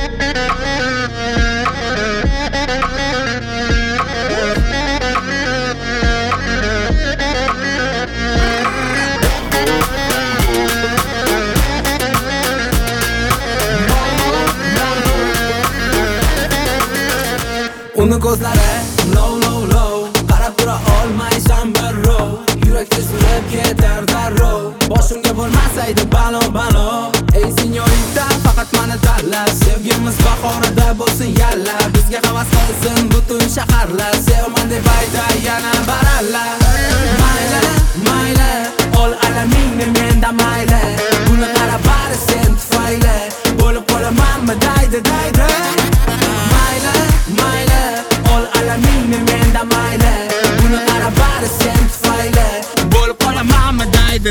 Uni ko'zlari low qarab tura olmaysan birrov. Yurakda surib ketar darrov. Boshimga bo'lmasaydi balo. Ey senyorita, faqat meni tanla. Sevgimiz bahorida bo'lsin yalla. Bizga havas qilsin butun shaharlar. Sevaman deb ayta yana baralla. Mayli, ol alamingni menda mayli. Buni qarab bari sen tufayli. Bo'lib qolamanmi daydi. Mayli, ol alamingni menda mayli. Buni qarab bari sen tufayli. Bo'lib qolamanmi daydi.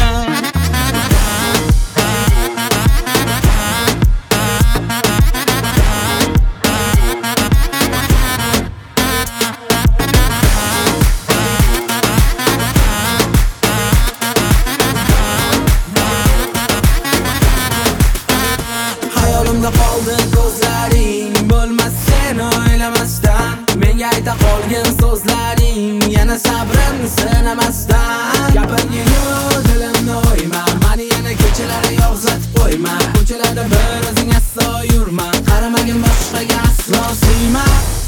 Hayolimda qoldi ko'zlaring, bo'lmas sen o'ylamasdan. Menga ayta qolgan so'zlaring, yana sabrimni sinamasdan. Gapirgin-yu dilimni o'yma, meni yana ko'chalarga yozlatib qo'yma. Ko'chalarda bir o'zing aslo yurma, qaramagin boshqaga aslo suyma.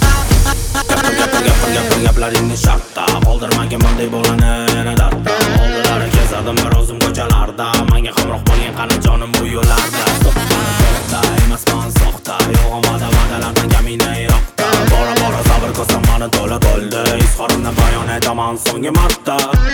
Gaplaringni shartta, qoldirmagin bunday bolani yana dardda. Oldilari kezardim bir o'zim ko'chalarda, menga hamroh bo'lgan qani jonim bu yo'llarda. Emasman soxta, yo'g'imada va'dalardan kamina yiroqda. Bora sabr ko'rsam mani to'la bo'ldi, izhorimni bayon etaman so'nggi marta.